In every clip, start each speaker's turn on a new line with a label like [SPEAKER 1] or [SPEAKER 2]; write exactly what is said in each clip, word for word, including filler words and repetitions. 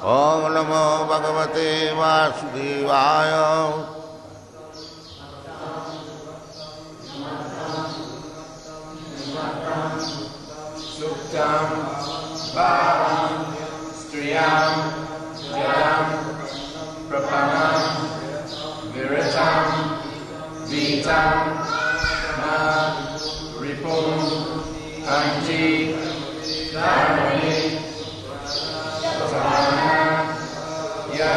[SPEAKER 1] Om Namo Bhagavate Vasudevaya.
[SPEAKER 2] Suktam Bhavam Striyam Jadam Prapanam Viratam Vitam Na Ripum Anti Dharmani Samana Ya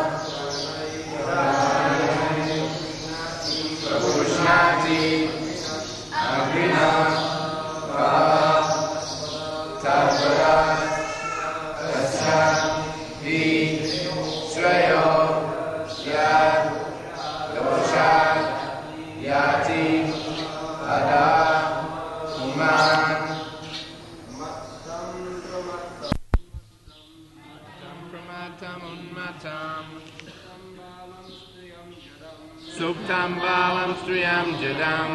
[SPEAKER 2] Prabhushnati Agrina Tavara Asya Hi Srayo Yad Doshad Yati Ada Uman Pramatam Unmatam Suktam Balam Striyam Jadam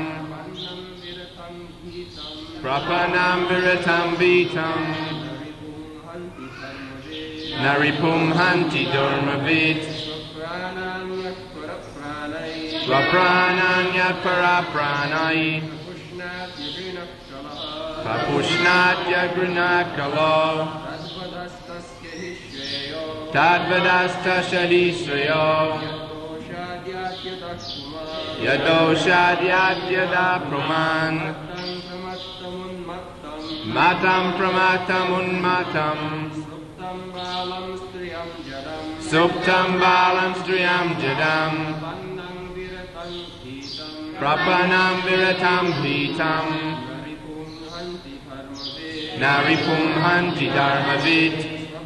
[SPEAKER 2] Prapanam Viratam Vitam Naripum Hanti Durmavit Svaprananyat Parapranai Papushnat Yagrinakalo Tadvadasta Shalisrayo Yadoshad Yadyada Praman Matam Pramatam Unmatam Suptam Balam Striyam Jadam Prapanam Viratam Hitam Naripum Hanti Dharmavit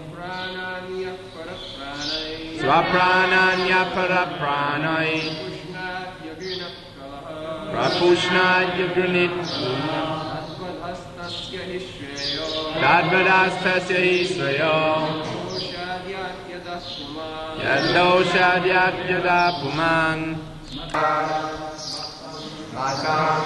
[SPEAKER 2] Swaprananya Parapranai Prapushnat Yagranit Tadvadastasya Israyo Yadoshad Yada Puman Matam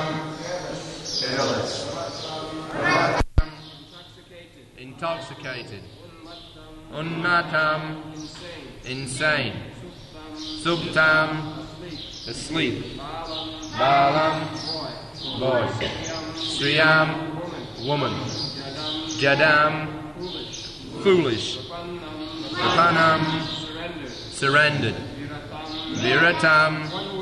[SPEAKER 2] Intoxicated Unmatam Insane Subtam Asleep Balam Boy Striyam Woman Jadam Foolish Prapanam Surrendered Viratam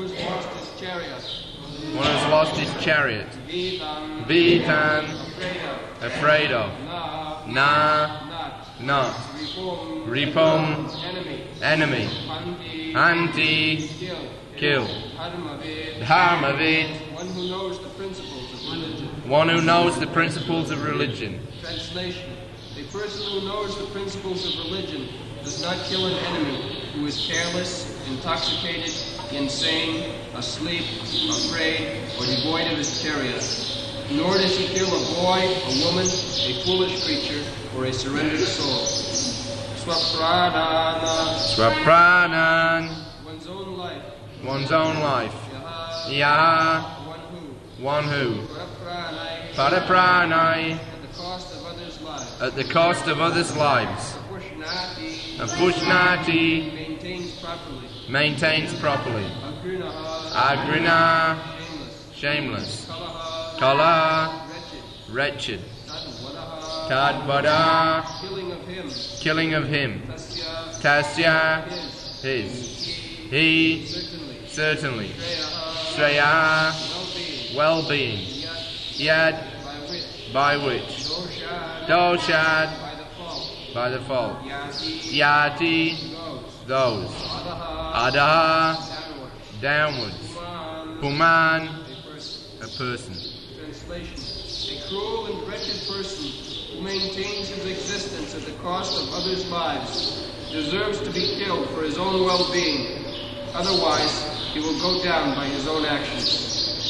[SPEAKER 2] One who has lost his chariot Vitan Afraid of Na Not Ripum Enemy Anti Kill Dharmavit
[SPEAKER 3] One who knows the principles of religion.
[SPEAKER 2] One who knows the principles of religion.
[SPEAKER 3] Translation. A person who knows the principles of religion does not kill an enemy who is careless, intoxicated, insane, asleep, afraid, or devoid of his chariot. Nor does he kill a boy, a woman, a foolish creature, or a surrendered soul. Swapranana.
[SPEAKER 2] Swapranan.
[SPEAKER 3] One's own life.
[SPEAKER 2] One's own life.
[SPEAKER 3] Yaha.
[SPEAKER 2] Yaha.
[SPEAKER 3] One who.
[SPEAKER 2] One who.
[SPEAKER 3] Parapranai.
[SPEAKER 2] Parapranai.
[SPEAKER 3] At the cost of others' lives.
[SPEAKER 2] At the cost of others' lives.
[SPEAKER 3] Pushnati.
[SPEAKER 2] Pushnati.
[SPEAKER 3] Maintains properly.
[SPEAKER 2] Maintains properly.
[SPEAKER 3] Agrinaha.
[SPEAKER 2] Agrina.
[SPEAKER 3] Shameless.
[SPEAKER 2] Shameless.
[SPEAKER 3] Kalaha.
[SPEAKER 2] Kala.
[SPEAKER 3] Wretched.
[SPEAKER 2] Wretched.
[SPEAKER 3] Tadvadaha.
[SPEAKER 2] Tadvada.
[SPEAKER 3] Killing of him.
[SPEAKER 2] Killing of him.
[SPEAKER 3] Tasya.
[SPEAKER 2] Tasya.
[SPEAKER 3] His.
[SPEAKER 2] His.
[SPEAKER 3] He.
[SPEAKER 2] He.
[SPEAKER 3] Certainly.
[SPEAKER 2] Certainly.
[SPEAKER 3] Shreyaha.
[SPEAKER 2] Shreya.
[SPEAKER 3] Well-being.
[SPEAKER 2] Well-being.
[SPEAKER 3] Yad.
[SPEAKER 2] Yad.
[SPEAKER 3] By which.
[SPEAKER 2] By which.
[SPEAKER 3] Doshad.
[SPEAKER 2] Doshad.
[SPEAKER 3] By the fault.
[SPEAKER 2] By the fault.
[SPEAKER 3] Yati.
[SPEAKER 2] Yati.
[SPEAKER 3] Those.
[SPEAKER 2] Those.
[SPEAKER 3] Adaha.
[SPEAKER 2] Adaha.
[SPEAKER 3] Downward.
[SPEAKER 2] Downwards.
[SPEAKER 3] Puman.
[SPEAKER 2] Puman.
[SPEAKER 3] A person.
[SPEAKER 2] A person.
[SPEAKER 3] Translation. A cruel and wretched person who maintains his existence at the cost of others' lives deserves to be killed for his own well-being. Otherwise, he will go down by his own actions.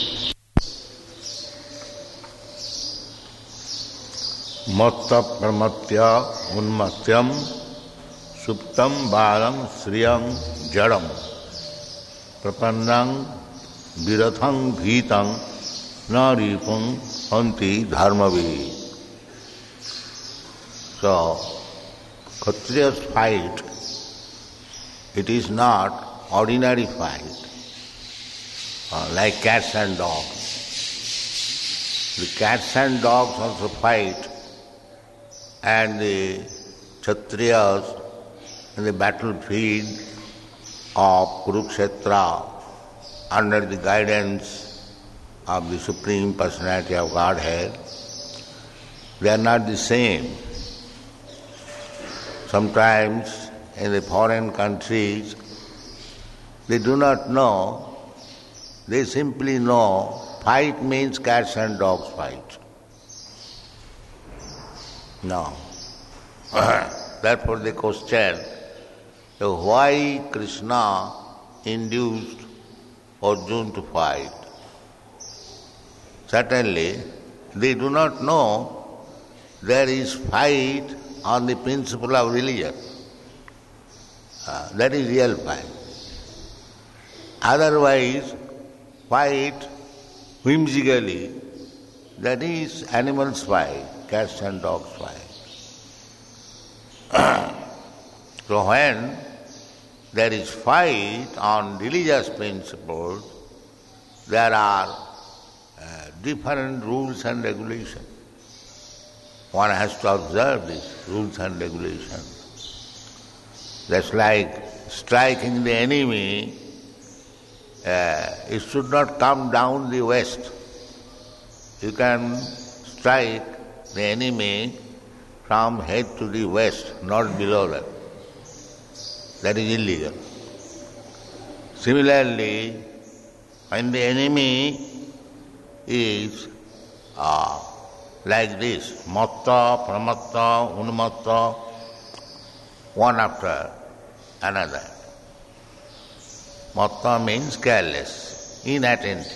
[SPEAKER 1] Matta pramatya unmatyam suptam balam sriyam jadam prapannang virathang bhitang naripam hanti dharmavi. So, Kshatriya's fight, it is not ordinary fight, uh, like cats and dogs. The cats and dogs also fight, and the Kshatriyas in the battlefield of Kurukshetra, under the guidance of the Supreme Personality of Godhead, they are not the same. Sometimes in the foreign countries, they do not know, they simply know fight means cats and dogs fight. No. Therefore they question why Krishna induced Arjuna to fight. Certainly, they do not know there is fight on the principle of religion. Uh, that is real fight. Otherwise, fight whimsically, that is animals fight, cats and dogs fight. So when there is fight on religious principles, there are uh, different rules and regulations. One has to observe these rules and regulations. That's like striking the enemy, uh, it should not come down the west. You can strike the enemy from head to the west, not below that. That is illegal. Similarly, when the enemy is uh, like this, matta, pramatta, unmatta, one after another. Matta means careless, inattentive.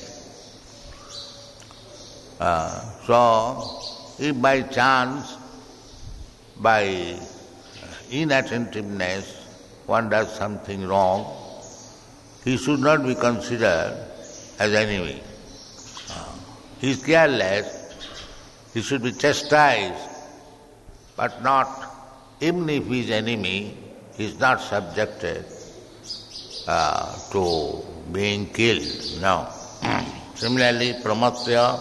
[SPEAKER 1] Uh, so, if by chance, by inattentiveness, one does something wrong, he should not be considered as enemy. Uh, he is careless, he should be chastised, but not, even if he is enemy, he is not subjected uh, to being killed. No. Similarly, pramatya,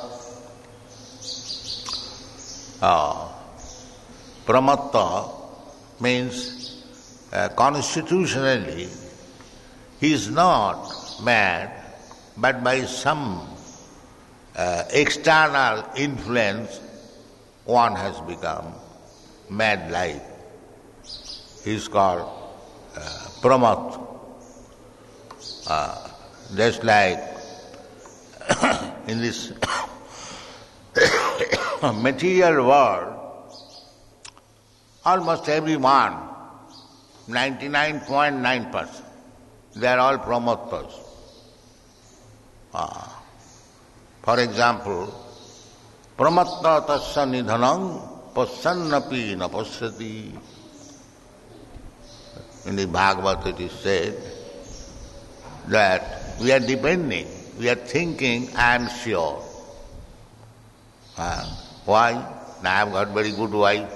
[SPEAKER 1] uh, pramatta means uh, constitutionally he is not mad, but by some uh, external influence one has become mad-like. He is called uh, pramat. Uh, just like in this material world, almost everyone, ninety-nine point nine percent, they are all pramattas. Uh, for example, pramatta tasya nidhanam pasyannapi na pasyati. In the Bhagavad it is said that we are depending, we are thinking, I am sure. Uh, why? I have got very good wife.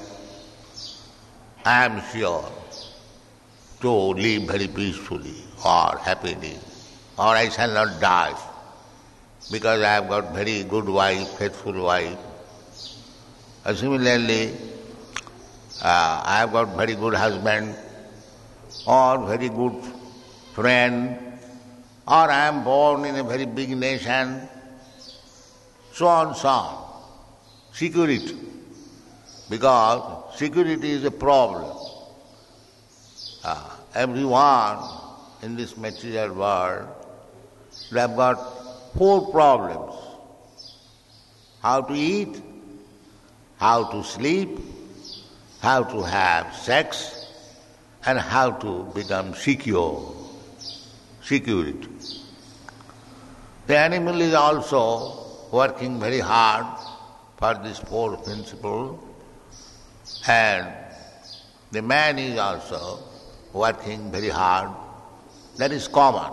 [SPEAKER 1] I am sure to live very peacefully or happily, or I shall not die because I have got very good wife, faithful wife. Uh, similarly, uh, I have got very good husband or very good friend, or I am born in a very big nation, so on, so on. Security. Because security is a problem. Uh, everyone in this material world, they have got four problems. How to eat, how to sleep, how to have sex, and how to become secure. Security. The animal is also working very hard for this four principle, and the man is also working very hard. That is common.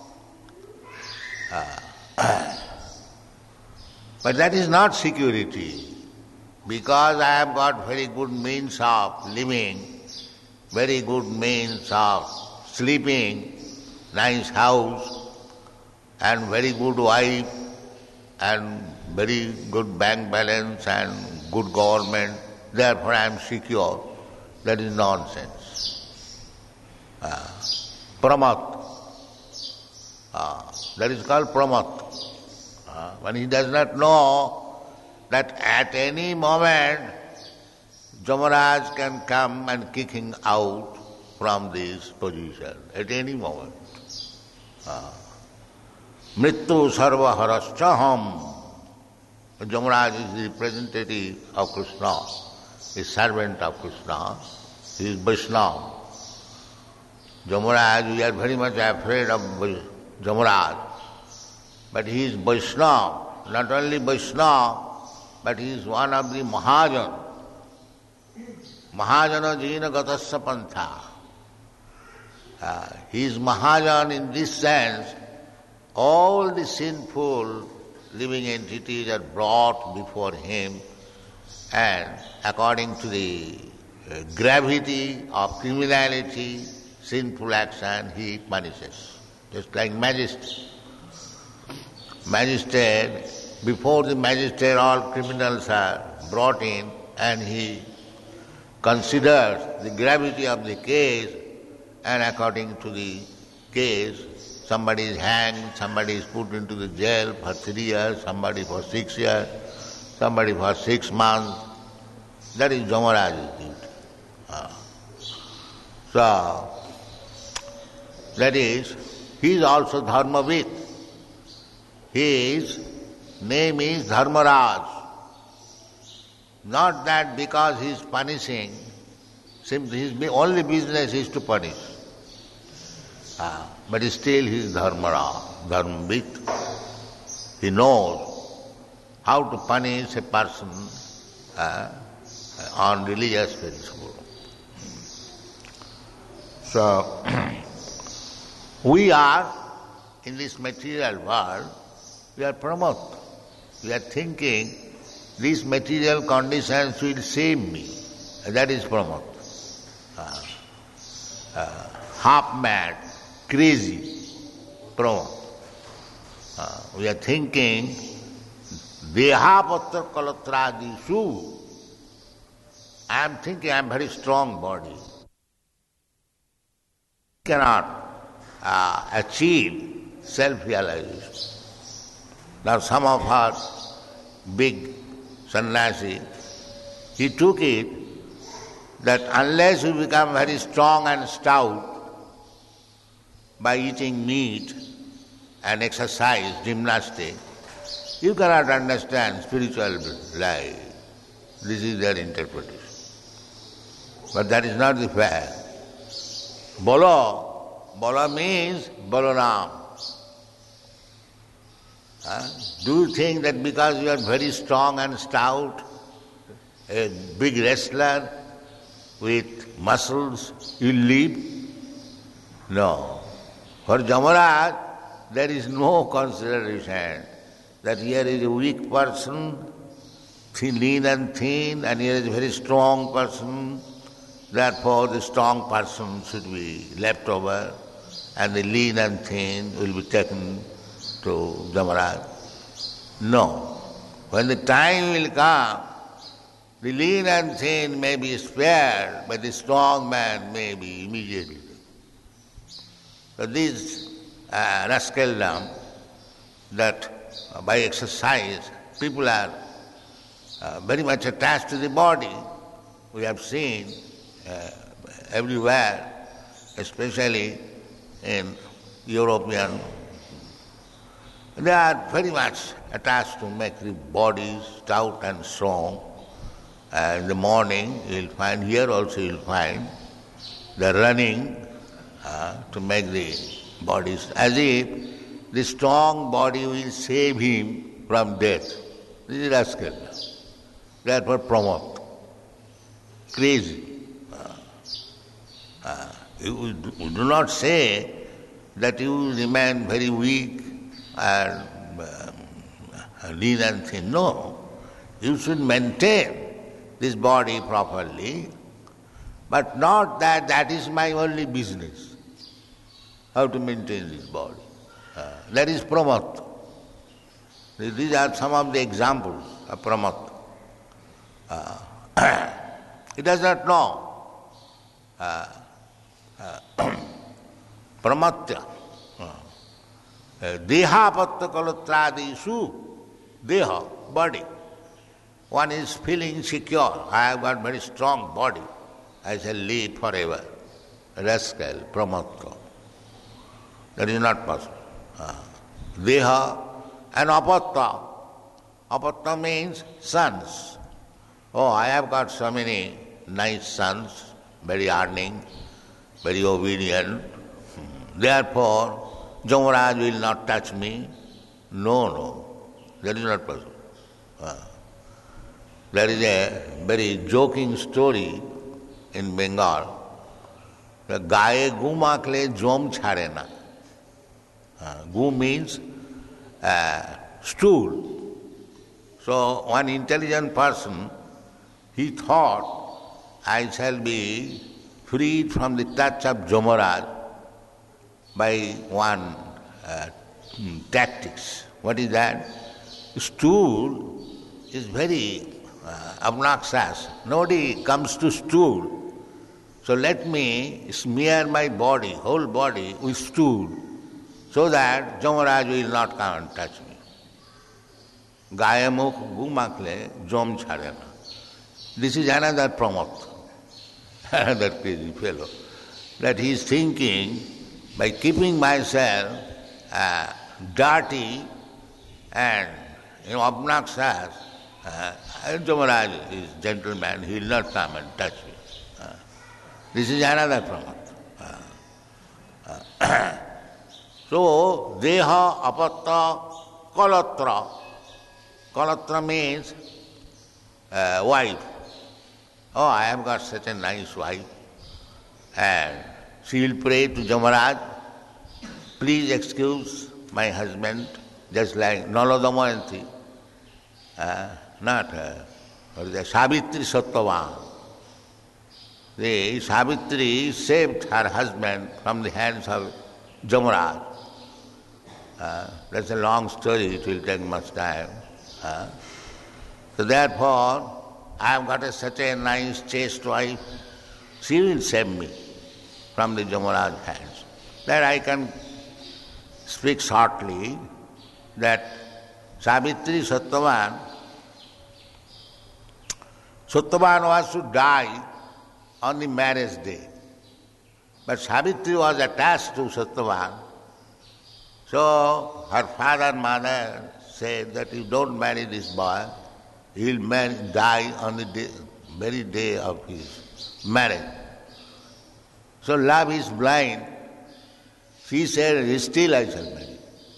[SPEAKER 1] Uh, but that is not security. Because I have got very good means of living, very good means of sleeping, nice house, and very good wife, and very good bank balance and good government, therefore I am secure. That is nonsense. Uh, pramat. Uh, that is called pramat. Uh, when he does not know that at any moment Jamaraj can come and kick him out from this position, at any moment. Uh, Mrityu sarva haraschaham. Jamaraj is the representative of Krishna, is servant of Krishna, he is Vaishnava. Jamaraj, we are very much afraid of Jamaraj, but he is Vaishnava, not only Vaishnava, but he is one of the Mahajan. Mahajana jina gatasya pantha. Uh, he is Mahajan in this sense, all the sinful living entities are brought before him, and according to the uh, gravity of criminality, sinful action, he punishes. Just like magistrate. Magistrate, before the magistrate all criminals are brought in, and he considers the gravity of the case, and according to the case, somebody is hanged, somebody is put into the jail for three years, somebody for six years, somebody for six months. That is Jamaraj's duty. Uh. So, that is, he is also Dharmavid. His name is Dharmaraj. Not that because he is punishing, simply his only business is to punish. Uh, but still he is Dharmaraj, Dharmavid. He knows how to punish a person uh, on religious principle. So, we are, in this material world, we are pramod. We are thinking, these material conditions will save me. That is pramod. Uh, uh, half mad, crazy, pramod. Uh, we are thinking, Dehapatra kalatradisu. I am thinking I am very strong body. Cannot uh, achieve self-realization. Now some of us, big sannyasi, he took it that unless you become very strong and stout by eating meat and exercise, gymnastics, you cannot understand spiritual life. This is their interpretation. But that is not the fact. Bolo, Bolo means Balaram. Huh? Do you think that because you are very strong and stout, a big wrestler with muscles, you live? No. For Jamaraj, there is no consideration that here is a weak person, thin, lean and thin, and here is a very strong person. Therefore, the strong person should be left over, and the lean and thin will be taken to Jamaraj. No. When the time will come, the lean and thin may be spared, but the strong man may be immediately. So this uh, rascaldom, that uh, by exercise people are uh, very much attached to the body, we have seen uh, everywhere, especially in European. They are very much attached to make the bodies stout and strong. Uh, in the morning, you will find, here also you will find, they are running uh, to make the bodies, as if the strong body will save him from death. This is rascal. Therefore, promote. Crazy. Uh, uh, you do not say that you remain very weak and uh, lean and thin. No. You should maintain this body properly But not that that is my only business, how to maintain this body. Uh, that is pramatta. These are some of the examples of pramatta. Uh, he does not know. Uh, uh, pramatya. Dehapatta kalatradisu, deha, body. One is feeling secure. I have got very strong body. I shall live forever. Rascal, pramatta. That is not possible. Uh, deha and apatta. Apatta means sons. Oh, I have got so many nice sons, very earning, very obedient. Therefore, Jamaraj will not touch me. No, no, that is not possible. Uh, there is a very joking story in Bengal. The gaye gu makle jom chhare na. Uh, gu means uh, stool. So one intelligent person, he thought, I shall be freed from the touch of Jamaraj by one uh, tactics. What is that? Stool is very uh, obnoxious. Nobody comes to stool. So let me smear my body, whole body, with stool, so that Jamaraj will not come and touch me. Gaya mukh gu makle jom chhare na. This is another pramatta, another crazy fellow, that he is thinking, by keeping myself uh, dirty and you know, obnoxious, uh, Jamaraj is gentleman, he will not come and touch me. Uh, this is another pramatta. Uh, uh, so, deha, apatta, kalatra. Kalatra means uh, wife. Oh, I have got such a nice wife. And she will pray to Jamaraj, please excuse my husband, just like Nala Damayanti, uh, not uh, what is that, Savitri Sattvavan. The Savitri saved her husband from the hands of Jamaraj. Uh, that's a long story, it will take much time. Uh, so therefore, I have got a, such a nice, chaste wife, she will save me from the Jamaraj hands. That I can speak shortly, that Savitri Sattvavan, Sattvavan was to die on the marriage day. But Savitri was attached to Sattvavan. So her father and mother said that you don't marry this boy, he will marry, die on the day, very day of his marriage. So love is blind. She said, still I shall marry.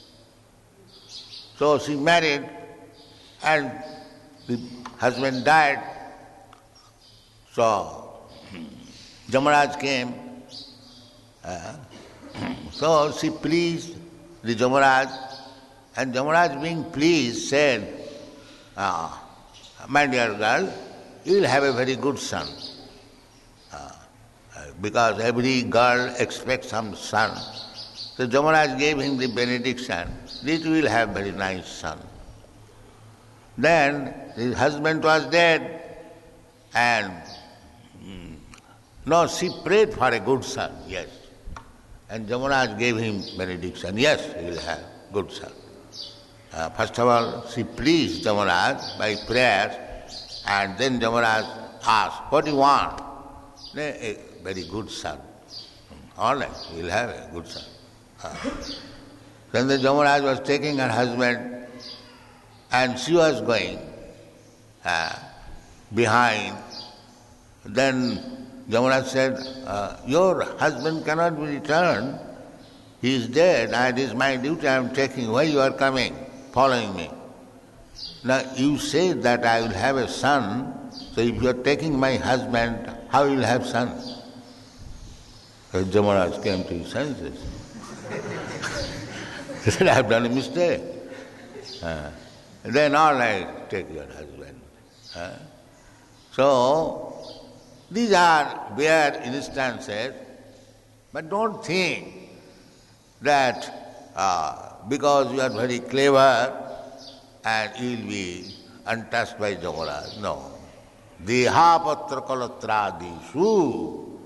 [SPEAKER 1] So she married and the husband died. So Jamaraj came. Uh, so she pleased the Jamaraj, and Jamaraj being pleased said, ah, my dear girl, you will have a very good son. Uh, because every girl expects some son. So Jamaraj gave him the benediction, that you will have very nice son. Then his husband was dead, and mm, no, she prayed for a good son, yes. And Jamaraj gave him benediction, yes, he will have good son. Uh, first of all, she pleased Jamaraj by prayers, and then Jamaraj asked, what do you want? A very good son. All right, he will have a good son. Uh, then the Jamaraj was taking her husband, and she was going uh, behind. Then Jamaraj said, uh, your husband cannot be returned. He is dead, and it is my duty I am taking. Why you are coming, following me? Now you say that I will have a son, so if you are taking my husband, how will you have son? So Jamaraj came to his senses. He said, I have done a mistake. Uh, then all right, take your husband. Uh, so These are bare instances, but don't think that uh, because you are very clever and you will be untouched by Jamaraj. No. Deha patra kalatradishu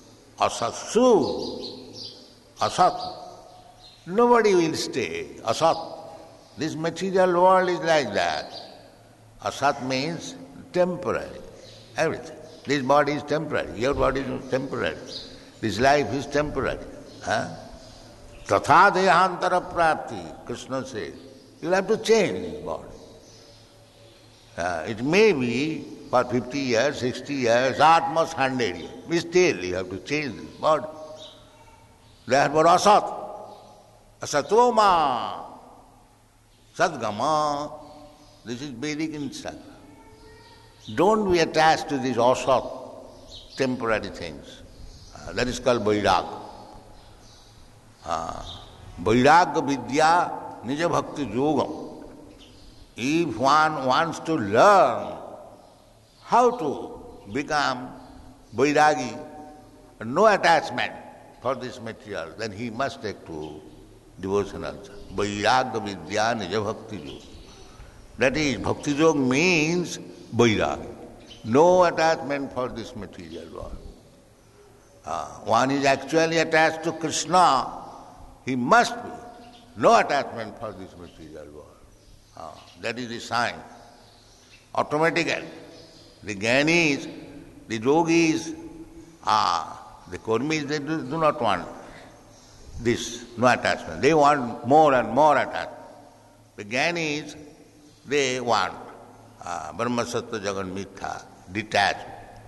[SPEAKER 1] asatsu asat. Nobody will stay. Asat. This material world is like that. Asat means temporary. Everything. This body is temporary. Your body is temporary. This life is temporary. Huh? Tatha dehantara prapti, Krishna says. You'll have to change this body. Uh, it may be for fifty years, sixty years, at most one hundred years. But still you have to change this body. Therefore asat. Asatoma. Sadgama. This is Vedic instruction. Don't be attached to these asat, temporary things. Uh, that is called vairagya. Uh, vairagya vidya nija bhakti yogam. If one wants to learn how to become vairagi, no attachment for this material, then he must take to devotional. Vairagya vidya nija bhakti yoga. That is, bhakti yoga means vairagya. No attachment for this material world. Uh, one is actually attached to Krishna, he must be. No attachment for this material world. Uh, that is the sign. Automatically. The jnanis, the yogis, uh, the kurmis, they do, do not want this, no attachment. They want more and more attachment. The jnanis, they want uh, Brahma Sattva Jagan Mithya, detachment.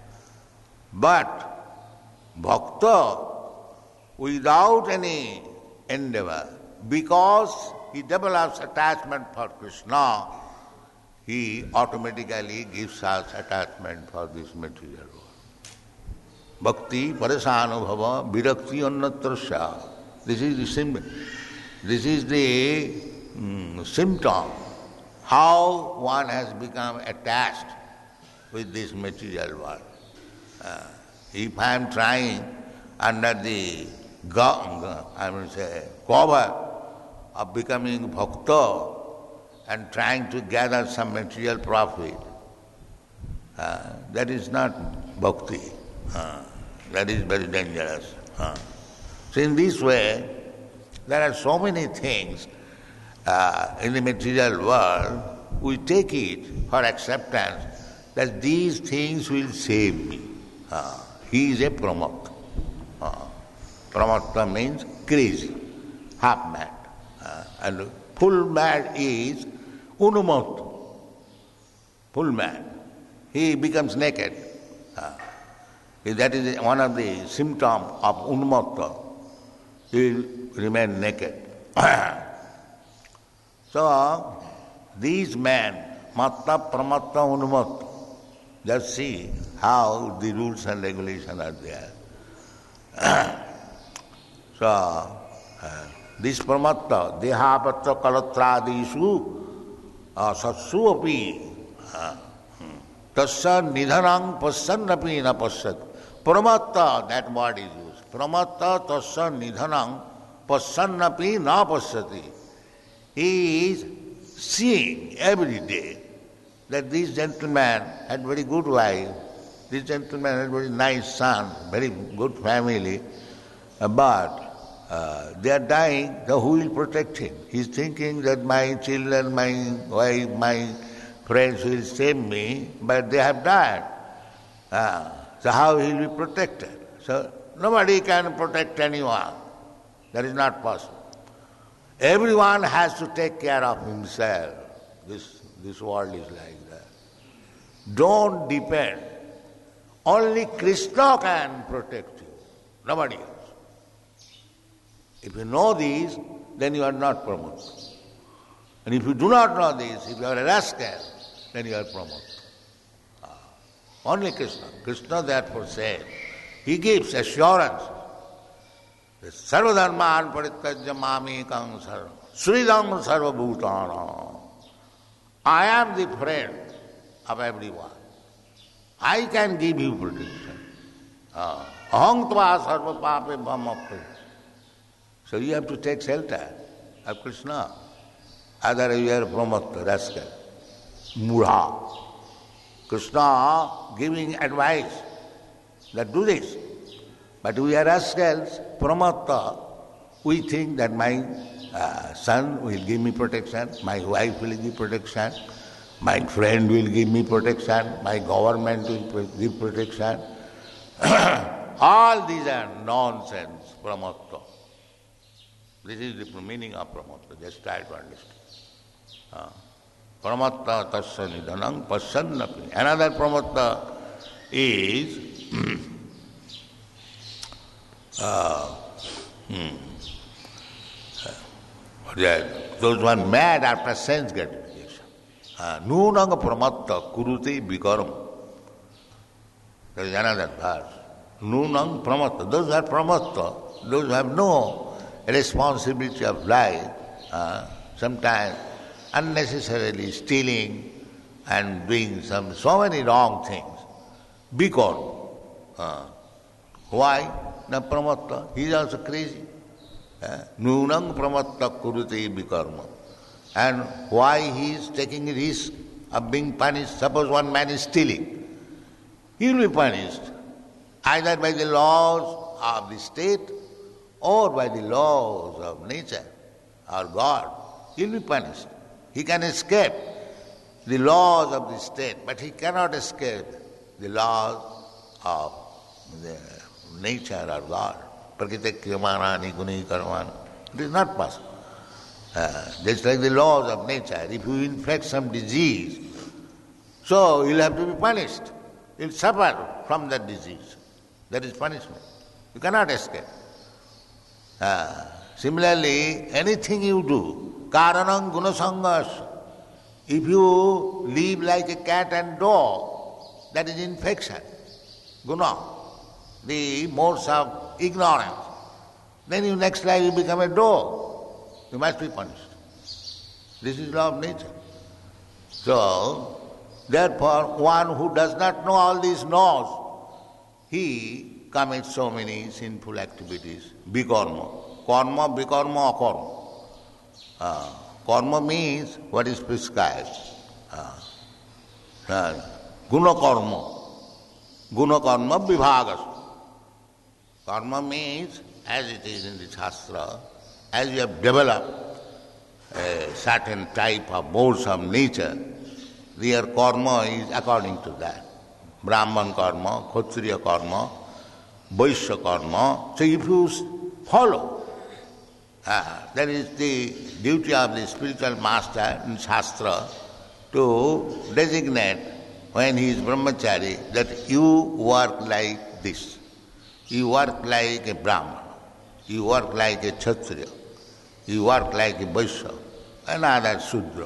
[SPEAKER 1] But bhakta, without any endeavor, because he develops attachment for Krishna, he automatically gives us attachment for this material world. Bhakti, parasanubhava, virakti annatrasya. This is the symptom. This is the mm, symptom. How one has become attached with this material world. Uh, if I am trying under the ga, I will say cover of becoming bhakta and trying to gather some material profit, uh, that is not bhakti. Uh, that is very dangerous. Uh. So in this way, there are so many things uh, in the material world, we take it for acceptance that these things will save me. Uh, he is a pramakta. Uh, pramakta means crazy, half mad. Uh, and full mad is unumukta. Full mad. He becomes naked. Uh, that is one of the symptoms of unmukta. He will remain naked. So, these men, matta, pramatta, unmukta, just see how the rules and regulations are there. So, uh, this pramatta, dehapatra kalatradishu, uh, satsu api, uh, tasya nidhanang pasyannapi na pasyat. Pramatta, that word is used. Pramatta tasya nidhanang pasyannapi na pasyati. He is seeing every day that this gentleman had very good wife, this gentleman had very nice son, very good family, but uh, they are dying, so who will protect him? He is thinking that my children, my wife, my friends will save me, but they have died. Uh, so how he will be protected? So nobody can protect anyone. That is not possible. Everyone has to take care of himself. This, this world is like that. Don't depend. Only Krishna can protect you, nobody else. If you know these, then you are not promoted. And if you do not know this, if you are a rascal, then you are promoted. Ah. Only Krishna. Krishna therefore said, he gives assurance. Sarvadharman parityajya mamekam sarvam sridam sarvabhutana. I am the friend of everyone. I can give you protection. Uh, Aham tva sarva pape bhamappe. So you have to take shelter of Krishna. Otherwise you are pramatta, rascal, mudha. Krishna giving advice that do this. But we are rascals, pramatta. We think that my uh, son will give me protection, my wife will give protection, my friend will give me protection, my government will give protection. All these are nonsense, pramatta. This is the meaning of pramatta. Just try to understand. Uh, pramatta tasya nidhanam pasyannapi. Another pramatta is uh, hmm, uh, those who are mad after sense gratification. Nunanga pramatta kurute bikaram. There is another verse. Nunang pramatta. Those who are pramatta, those who have no responsibility of life, uh, sometimes unnecessarily stealing and doing some so many wrong things. Bikaram. Uh, why? Na pramatta. He is also crazy. Nunang pramatta kurute bikarma. And why he is taking risk of being punished? Suppose one man is stealing. He will be punished either by the laws of the state or by the laws of nature or God. He will be punished. He can escape the laws of the state, but he cannot escape the laws of the nature or God. Prakriti kriyamanani guni karmani. It is not possible. Uh, just like the laws of nature, if you infect some disease, so you'll have to be punished. You'll suffer from that disease. That is punishment. You cannot escape. Uh, similarly, anything you do, karanam gunasangas, if you live like a cat and dog, that is infection, guna, the modes of ignorance. Then you next life you become a dog. You must be punished. This is law of nature. So, therefore, one who does not know all these laws, he commits so many sinful activities. Bikarma. Karma, bikarma, akarma. Uh, karma means what is prescribed. Uh, uh, guna karma. Guna karma vibhagas. Karma means, as it is in the Shastra, as you have developed a certain type of modes of nature, their karma is according to that. Brahman karma, Kshatriya karma, Vaishya karma. So if you follow, uh, that is the duty of the spiritual master in Shastra to designate when he is brahmachari that you work like this. You work like a Brahman. You work like a Kshatriya. You work like a Vaishya, another Shudra.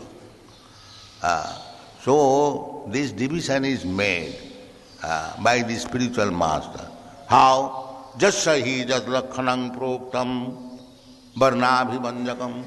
[SPEAKER 1] Uh, so, this division is made uh, by the spiritual master. How? Jasya hi jat lakhanam proktam varnabhivanjakam.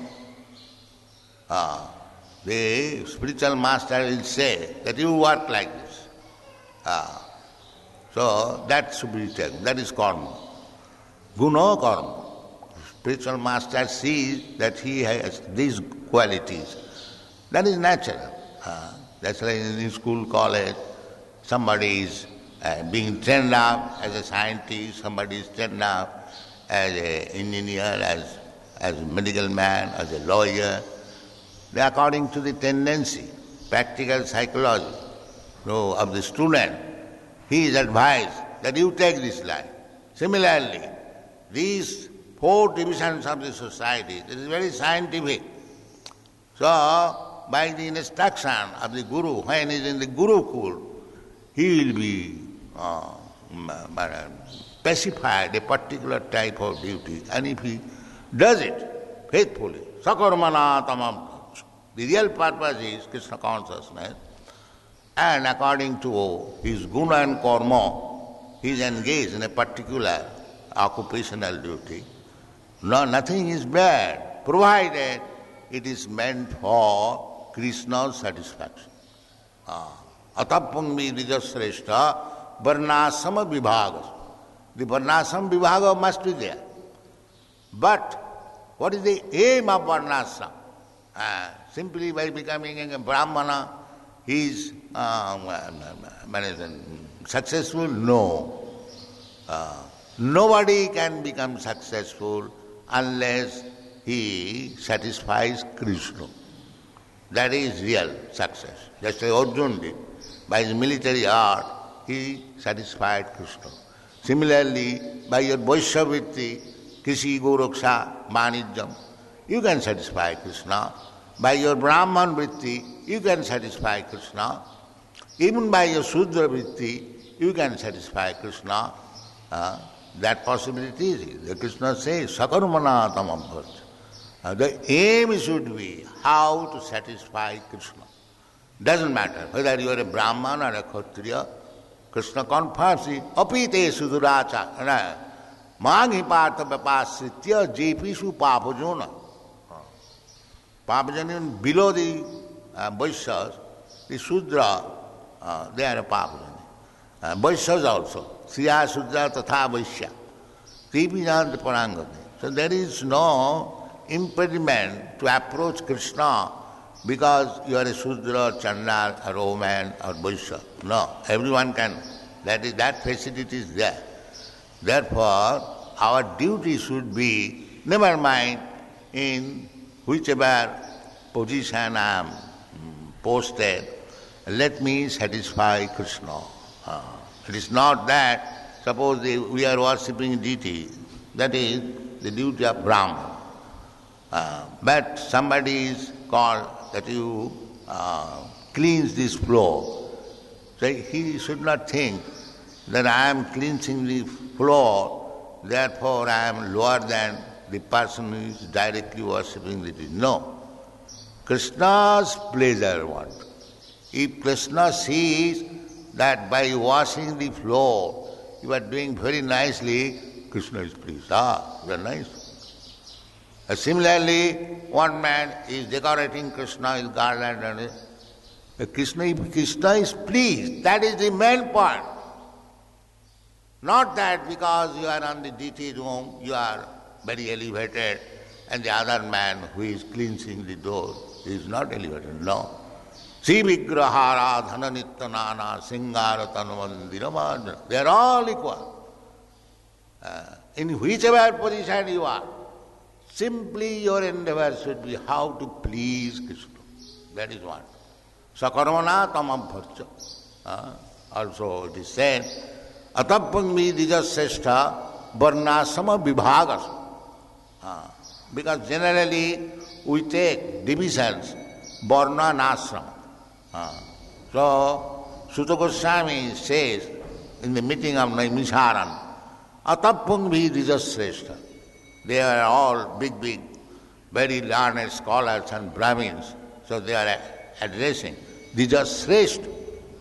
[SPEAKER 1] Uh, the spiritual master will say that you work like this. Uh, so, that should be taken. That is karma. Guna karma. Spiritual master sees that he has these qualities. That is natural. Uh, that's like in school, college, somebody is uh, being trained up as a scientist, somebody is trained up as an engineer, as, as a medical man, as a lawyer. They are according to the tendency, practical psychology so, of the student. He is advised that you take this line. Similarly, these four divisions of the society, this is very scientific. So, by the instruction of the Guru, when he is in the Gurukul, he will be uh, specified a particular type of duty, and if he does it faithfully, sakarmana tamam, the real purpose is Krishna consciousness, and according to his guna and karma, he is engaged in a particular occupational duty. No, nothing is bad, provided it is meant for Krishna's satisfaction. Atapangvi Rijasreshta Varnasama Vibhagas. The varnashram vibhaga must be there. But what is the aim of varnashram? Uh, simply by becoming a brahmana, he is um, successful? No. Uh, nobody can become successful unless he satisfies Krishna. That is real success. Just as Arjuna did. By his military art, he satisfied Krishna. Similarly, by your Vaishyavritti, Krishi, Goraksha, Manijam, you can satisfy Krishna. By your Brahman Vritti, you can satisfy Krishna. Even by your Sudra Vritti, you can satisfy Krishna. Uh, that possibility is there. Krishna says, Sakarmana tamabhat. Uh, the aim should be how to satisfy Krishna. Doesn't matter whether you are a Brahman or a Kshatriya. Krishna confirms it. Apite suduracha. Mangi partha vapasritya jepishu papajona. Papajani, below the uh, Vaishyas, the Sudra, uh, they are a Papajani. Uh, Vaishyas also. Sriya Sudra tatha Vaishya. Tripijanti parangati. So there is no impediment to approach Krishna because you are a Sudra, Chandal, or Oman, or Vaishya. No, everyone can. That is, that facility is there. Therefore, our duty should be, never mind in whichever position I am posted, let me satisfy Krishna. Uh, it is not that, suppose we are worshipping deity, that is the duty of Brahman. Uh, but somebody is called that you uh, cleanse this floor. So he should not think that I am cleansing the floor, therefore I am lower than the person who is directly worshipping the deity. No. Krishna's pleasure what? If Krishna sees that by washing the floor you are doing very nicely, Krishna is pleased. Ah, you are nice. Uh, similarly, one man is decorating Krishna's garland and uh, Krishna, if Krishna is pleased, that is the main point. Not that because you are on the deity room, you are very elevated, and the other man who is cleansing the door is not elevated. No. Sri Vigrahara Dhana Nityanana Singara Tanumandira. They are all equal. Uh, in whichever position you are, simply your endeavor should be how to please Krishna. That is one. Sakarmana tamabharcha. Uh, also it is said, Atapangmi dijasreshta varnasama vibhagas. Uh, because generally we take divisions, varna and ashrama. Uh, so Sutta Goswami says in the meeting of Naimisharan, Atapangmi dijasreshta. They are all big, big, very learned scholars and Brahmins. So they are addressing Dija Sreshta.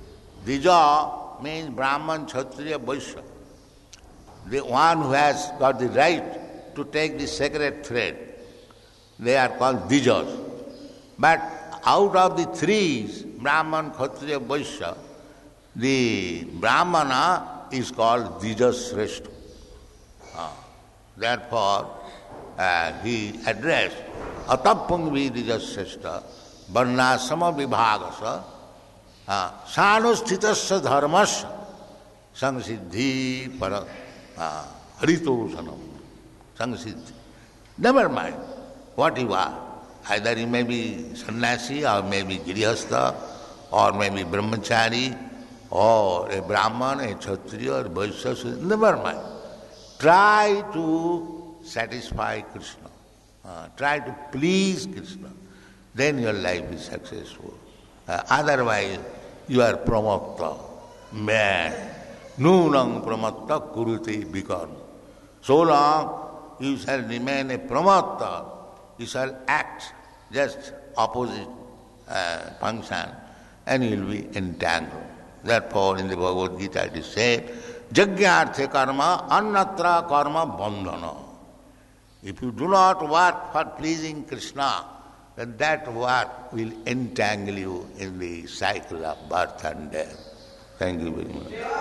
[SPEAKER 1] Dija means Brahman, Kshatriya, Vaishya. The one who has got the right to take the sacred thread. They are called Dijas. But out of the three, Brahman, Kshatriya, Vaishya, the Brahmana is called Dija Sreshta. Ah. Therefore, uh, he addressed Atapangvi Dija Sreshta Varnasama Vibhagasa Sanusthitasya Dharmasya Sangsiddhi Para Haritosanam Sangsiddhi. Never mind what you are. Either you may be sannyasi or maybe girihastha or maybe brahmachari or a brahman, a kshatriya or vaishya. Never mind. Try to satisfy Krishna. Uh, try to please Krishna. Then your life is successful. Uh, otherwise, you are pramukta, mad. Nunang pramukta kurute vikarma. So long you shall remain a pramukta, you shall act just opposite uh, function and you will be entangled. Therefore, in the Bhagavad Gita it is said, Jagyarthe karma annatra karma bandhana. If you do not work for pleasing Krishna, then that work will entangle you in the cycle of birth and death. Thank you very much.